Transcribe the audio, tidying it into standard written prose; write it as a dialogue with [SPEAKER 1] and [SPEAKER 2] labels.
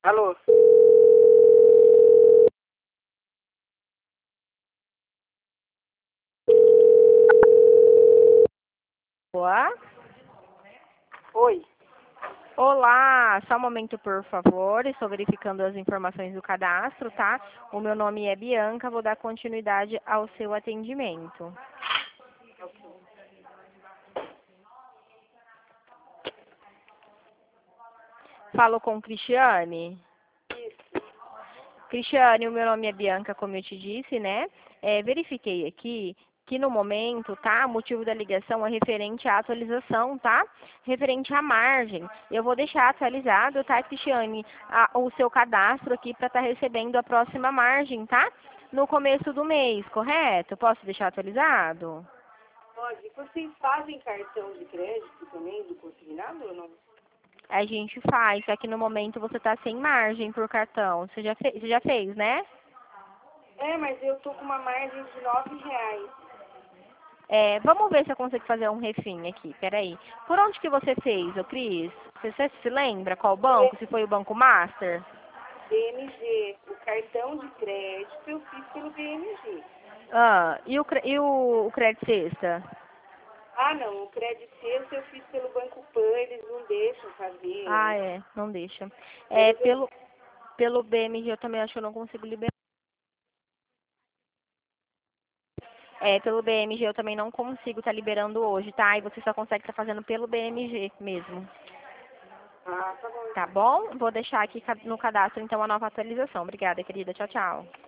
[SPEAKER 1] Alô?
[SPEAKER 2] Olá?
[SPEAKER 1] Oi.
[SPEAKER 2] Olá, só um momento, por favor. Estou verificando as informações do cadastro, tá? O meu nome é Bianca, vou dar continuidade ao seu atendimento. Falo com Cristiane? Cristiane, o meu nome é Bianca, como eu te disse, né? Verifiquei aqui que no momento, tá? O motivo da ligação é referente à atualização, tá? Referente à margem. Eu vou deixar atualizado, tá, Cristiane, o seu cadastro aqui para estar recebendo a próxima margem, tá? No começo do mês, correto? Posso deixar atualizado?
[SPEAKER 1] Pode. Vocês fazem cartão de crédito também do consignado ou não?
[SPEAKER 2] A gente faz, só que no momento você está sem margem por cartão. Você já fez, né?
[SPEAKER 1] É, mas eu tô com uma margem de R$ 9.
[SPEAKER 2] Vamos ver se eu consigo fazer um refim aqui, peraí. Por onde que você fez, ô Cris? Você se lembra qual banco? Se foi o Banco Master?
[SPEAKER 1] BMG. O cartão de crédito eu fiz pelo BMG.
[SPEAKER 2] Ah, e o Crédito Sexta?
[SPEAKER 1] Ah, não. O crédito sexto eu fiz pelo Banco Pan, eles não deixam
[SPEAKER 2] Ah,
[SPEAKER 1] fazer.
[SPEAKER 2] não deixa.
[SPEAKER 1] Pelo BMG.
[SPEAKER 2] Pelo BMG eu também acho que eu não consigo liberar. Pelo BMG eu também não consigo estar liberando hoje, tá? E você só consegue estar fazendo pelo BMG mesmo.
[SPEAKER 1] Ah, tá bom
[SPEAKER 2] Tá
[SPEAKER 1] então.
[SPEAKER 2] bom? Vou deixar aqui no cadastro, então, a nova atualização. Obrigada, querida. Tchau, tchau.